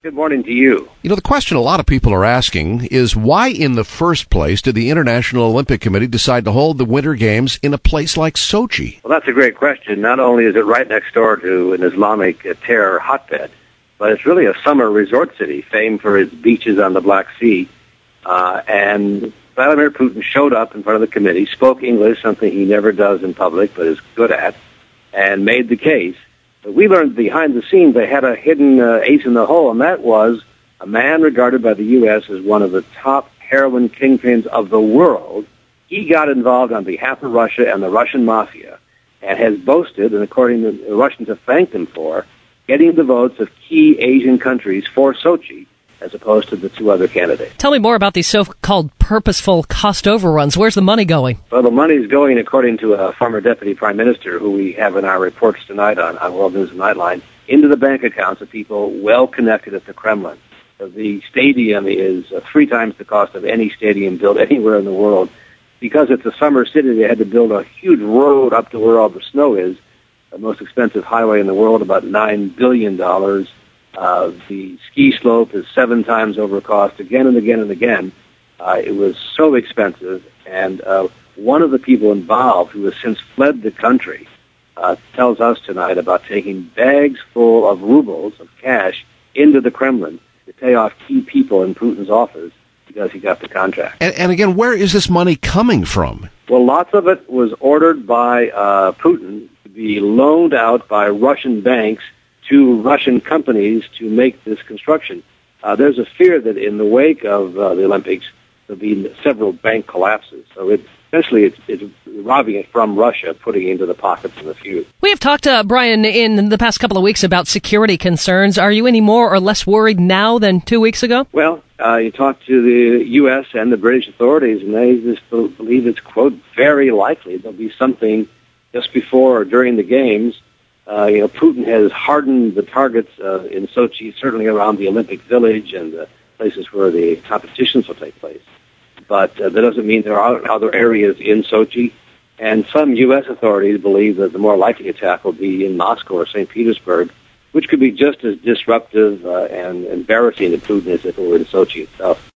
Good morning to you. You know, the question a lot of people are asking is why in the first place did the International Olympic Committee decide to hold the Winter Games in a place like Sochi? Well, that's a great question. Not only is it right next door to an Islamic terror hotbed, but it's really a summer resort city famed for its beaches on the Black Sea. And Vladimir Putin showed up in front of the committee, spoke English, something he never does in public but is good at, and made the case. But we learned behind the scenes they had a hidden ace in the hole, and that was a man regarded by the U.S. as one of the top heroin kingpins of the world. He got involved on behalf of Russia and the Russian mafia and has boasted, and according to the Russians have thanked him for, getting the votes of key Asian countries for Sochi as opposed to the two other candidates. Tell me more about these so-called purposeful cost overruns. Where's the money going? Well, the money's going, according to a former deputy prime minister who we have in our reports tonight on World News and Nightline, into the bank accounts of people well connected at the Kremlin. So the stadium is 3 times the cost of any stadium built anywhere in the world. Because it's a summer city, they had to build a huge road up to where all the snow is, the most expensive highway in the world, about $9 billion. The ski slope is 7 times over cost again and again and again. It was so expensive, and one of the people involved, who has since fled the country, tells us tonight about taking bags full of rubles, of cash, into the Kremlin to pay off key people in Putin's office because he got the contract. And again, where is this money coming from? Well, lots of it was ordered by Putin to be loaned out by Russian banks to Russian companies to make this construction. There's a fear that in the wake of the Olympics, there'll be several bank collapses. So essentially it's robbing it from Russia, putting it into the pockets of a few. We have talked, Brian, in the past couple of weeks about security concerns. Are you any more or less worried now than 2 weeks ago? Well, you talk to the U.S. and the British authorities, and they just believe it's, quote, very likely there'll be something just before or during the games. Putin has hardened the targets in Sochi, certainly around the Olympic Village and the places where the competitions will take place. But that doesn't mean there are other areas in Sochi. And some U.S. authorities believe that the more likely attack will be in Moscow or St. Petersburg, which could be just as disruptive and embarrassing to Putin as if it were in Sochi itself.